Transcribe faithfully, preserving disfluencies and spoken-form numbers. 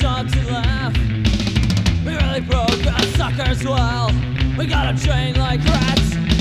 start to laugh. We really broke our suckers well. We got them trained like rats.